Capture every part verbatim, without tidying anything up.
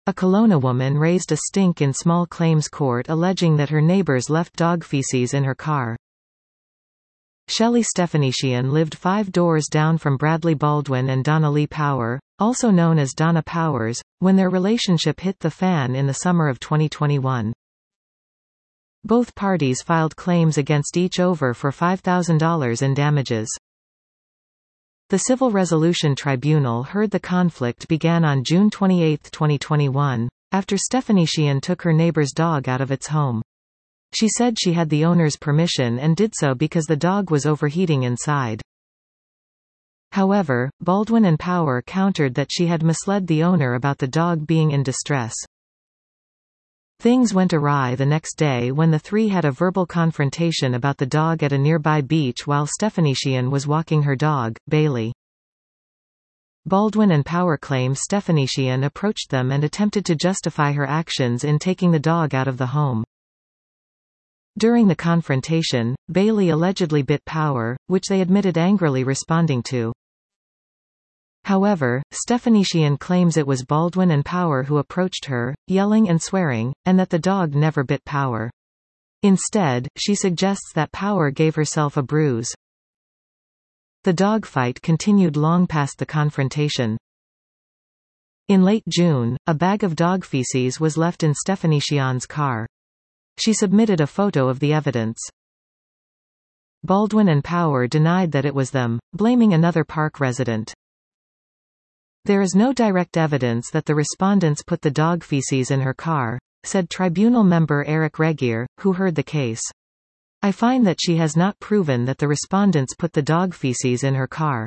A Kelowna woman raised a stink in small claims court alleging that her neighbors left dog feces in her car. Shelley Stefanishian lived five doors down from Bradley Baldwin and Donna Lee Power, also known as Donna Powers, when their relationship hit the fan in the summer of twenty twenty-one. Both parties filed claims against each over for five thousand dollars in damages. The Civil Resolution Tribunal heard the conflict began on June twenty-eighth twenty twenty-one, after Stefanishian took her neighbor's dog out of its home. She said she had the owner's permission and did so because the dog was overheating inside. However, Baldwin and Power countered that she had misled the owner about the dog being in distress. Things went awry the next day when the three had a verbal confrontation about the dog at a nearby beach while Stefanishian was walking her dog, Bailey. Baldwin and Power claim Stefanishian approached them and attempted to justify her actions in taking the dog out of the home. During the confrontation, Bailey allegedly bit Power, which they admitted angrily responding to. However, Stefanishian claims it was Baldwin and Power who approached her, yelling and swearing, and that the dog never bit Power. Instead, she suggests that Power gave herself a bruise. The dogfight continued long past the confrontation. In late June, a bag of dog feces was left in Stefanishian's car. She submitted a photo of the evidence. Baldwin and Power denied that it was them, blaming another park resident. There is no direct evidence that the respondents put the dog feces in her car, said tribunal member Eric Regier, who heard the case. I find that she has not proven that the respondents put the dog feces in her car.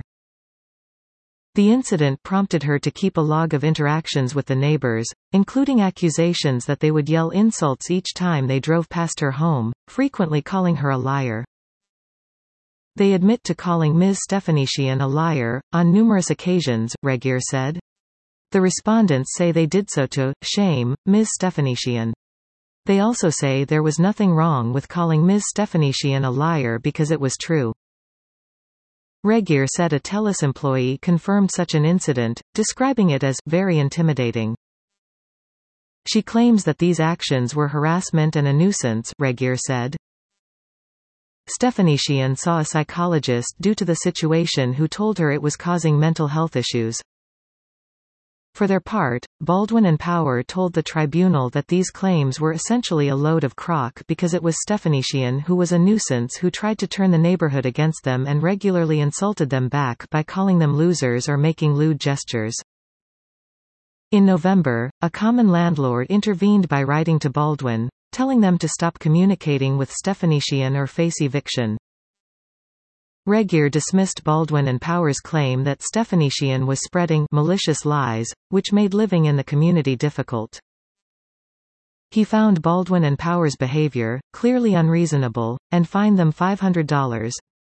The incident prompted her to keep a log of interactions with the neighbors, including accusations that they would yell insults each time they drove past her home, frequently calling her a liar. They admit to calling Miz Stefanishian a liar, on numerous occasions, Regier said. The respondents say they did so to shame Miz Stefanishian. They also say there was nothing wrong with calling Miz Stefanishian a liar because it was true. Regier said a TELUS employee confirmed such an incident, describing it as very intimidating. She claims that these actions were harassment and a nuisance, Regier said. Stefanishian saw a psychologist due to the situation who told her it was causing mental health issues. For their part, Baldwin and Power told the tribunal that these claims were essentially a load of crock because it was Stefanishian who was a nuisance who tried to turn the neighborhood against them and regularly insulted them back by calling them losers or making lewd gestures. In November, a common landlord intervened by writing to Baldwin, telling them to stop communicating with Stefanishian or face eviction. Regier dismissed Baldwin and Power's claim that Stefanishian was spreading malicious lies, which made living in the community difficult. He found Baldwin and Power's behavior clearly unreasonable, and fined them five hundred dollars.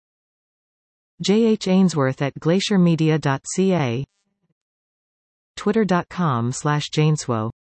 J H Ainsworth at glacier media dot c a, twitter dot com slash Janeswo